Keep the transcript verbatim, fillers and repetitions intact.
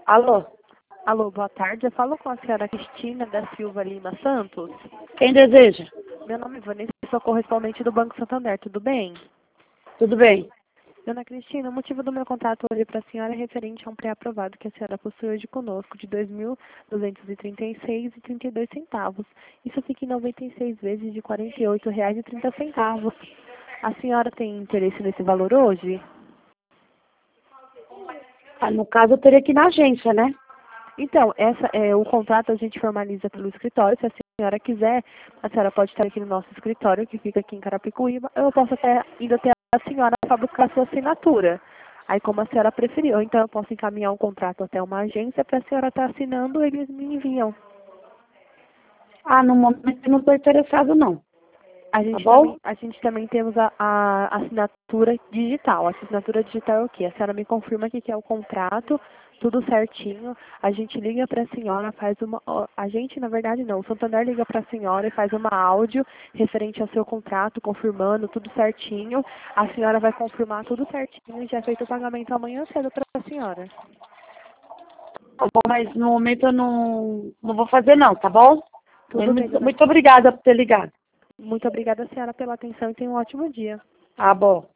Alô? Alô, boa tarde. Eu falo com a senhora Cristina da Silva Lima Santos. Quem deseja? Meu nome é Vanessa, sou correspondente do Banco Santander, tudo bem? Tudo bem? Dona Cristina, o motivo do meu contato hoje para a senhora é referente a um pré-aprovado que a senhora possui hoje conosco de dois mil duzentos e trinta e seis reais e trinta e dois centavos. Isso fica em noventa e seis vezes de quarenta e oito reais e trinta centavos. A senhora tem interesse nesse valor hoje? Ah, no caso, eu teria que ir na agência, né? Então, essa, é, o contrato a gente formaliza pelo escritório. Se a senhora quiser, a senhora pode estar aqui no nosso escritório, que fica aqui em Carapicuíba. Eu posso até ir até a senhora para buscar a sua assinatura. Aí, como a senhora preferiu, então eu posso encaminhar um contrato até uma agência para a senhora estar assinando, eles me enviam. Ah, no momento eu não estou interessado, não. A Tá gente, bom? também, a gente também temos a, a assinatura digital. A assinatura digital é o quê? A senhora me confirma que quer o contrato, tudo certinho. A gente liga para a senhora, faz uma... ó, A gente, na verdade, não. O Santander liga para a senhora e faz uma áudio referente ao seu contrato, confirmando tudo certinho. A senhora vai confirmar tudo certinho e já é feito o pagamento amanhã cedo para a senhora. Tá bom, mas no momento eu não, não vou fazer, não, tá bom? Tudo bem, Muito, dona. muito obrigada por ter ligado. Muito obrigada, senhora, pela atenção e tenha um ótimo dia. Tá bom.